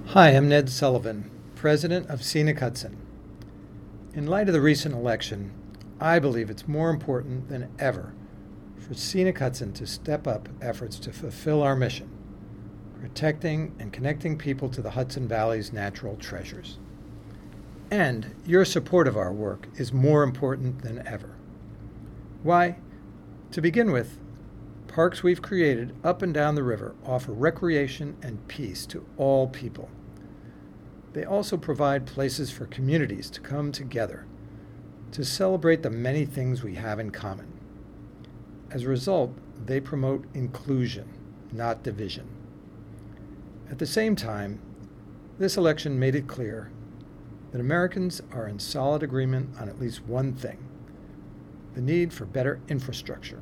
Hi, I'm Ned Sullivan, President of Scenic Hudson. In light of the recent election, I believe it's more important than ever for Scenic Hudson to step up efforts to fulfill our mission, protecting and connecting people to the Hudson Valley's natural treasures. And your support of our work is more important than ever. Why? To begin with, parks we've created up and down the river offer recreation and peace to all people. They also provide places for communities to come together to celebrate the many things we have in common. As a result, they promote inclusion, not division. At the same time, this election made it clear that Americans are in solid agreement on at least one thing: the need for better infrastructure.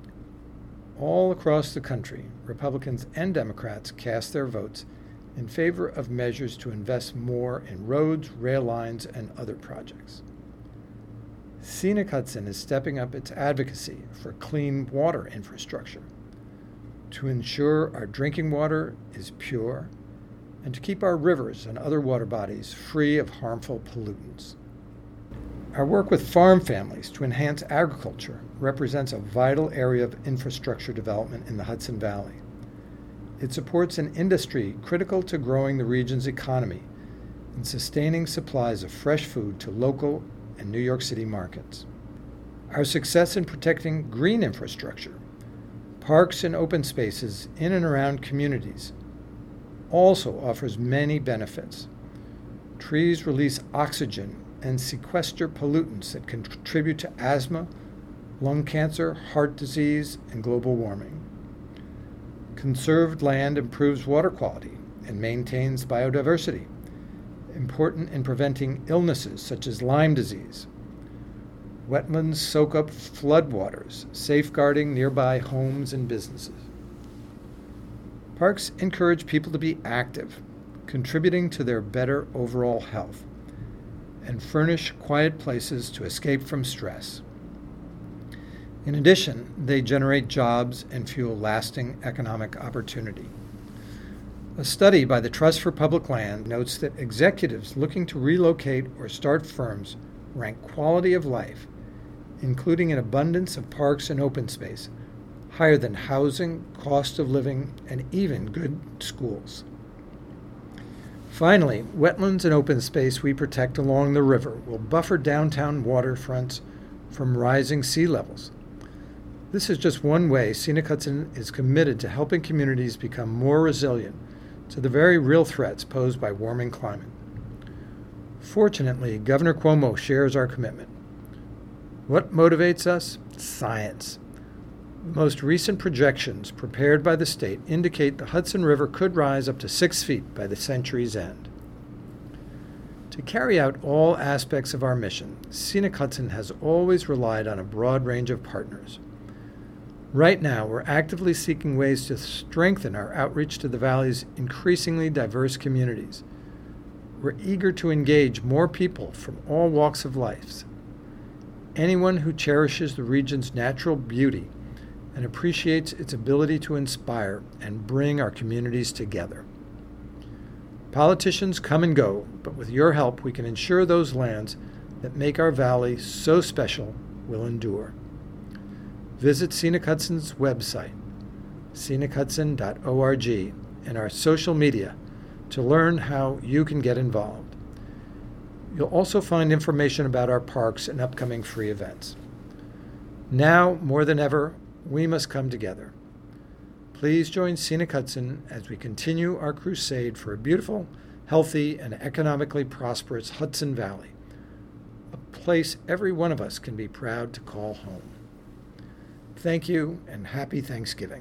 All across the country, Republicans and Democrats cast their votes in favor of measures to invest more in roads, rail lines, and other projects. Scenic Hudson is stepping up its advocacy for clean water infrastructure to ensure our drinking water is pure and to keep our rivers and other water bodies free of harmful pollutants. Our work with farm families to enhance agriculture represents a vital area of infrastructure development in the Hudson Valley. It supports an industry critical to growing the region's economy and sustaining supplies of fresh food to local and New York City markets. Our success in protecting green infrastructure, parks and open spaces in and around communities, also offers many benefits. Trees release oxygen and sequester pollutants that can contribute to asthma, lung cancer, heart disease, and global warming. Conserved land improves water quality and maintains biodiversity, important in preventing illnesses such as Lyme disease. Wetlands soak up floodwaters, safeguarding nearby homes and businesses. Parks encourage people to be active, contributing to their better overall health, and furnish quiet places to escape from stress. In addition, they generate jobs and fuel lasting economic opportunity. A study by the Trust for Public Land notes that executives looking to relocate or start firms rank quality of life, including an abundance of parks and open space, higher than housing, cost of living, and even good schools. Finally, wetlands and open space we protect along the river will buffer downtown waterfronts from rising sea levels. This is just one way Scenic Hudson is committed to helping communities become more resilient to the very real threats posed by warming climate. Fortunately, Governor Cuomo shares our commitment. What motivates us? Science. The most recent projections prepared by the state indicate the Hudson River could rise up to 6 feet by the century's end. To carry out all aspects of our mission, Scenic Hudson has always relied on a broad range of partners. Right now, we're actively seeking ways to strengthen our outreach to the Valley's increasingly diverse communities. We're eager to engage more people from all walks of life. Anyone who cherishes the region's natural beauty and appreciates its ability to inspire and bring our communities together. Politicians come and go, but with your help, we can ensure those lands that make our valley so special will endure. Visit Scenic Hudson's website, scenichudson.org, and our social media to learn how you can get involved. You'll also find information about our parks and upcoming free events. Now, more than ever, we must come together. Please join Scenic Hudson as we continue our crusade for a beautiful, healthy, and economically prosperous Hudson Valley, a place every one of us can be proud to call home. Thank you, and happy Thanksgiving.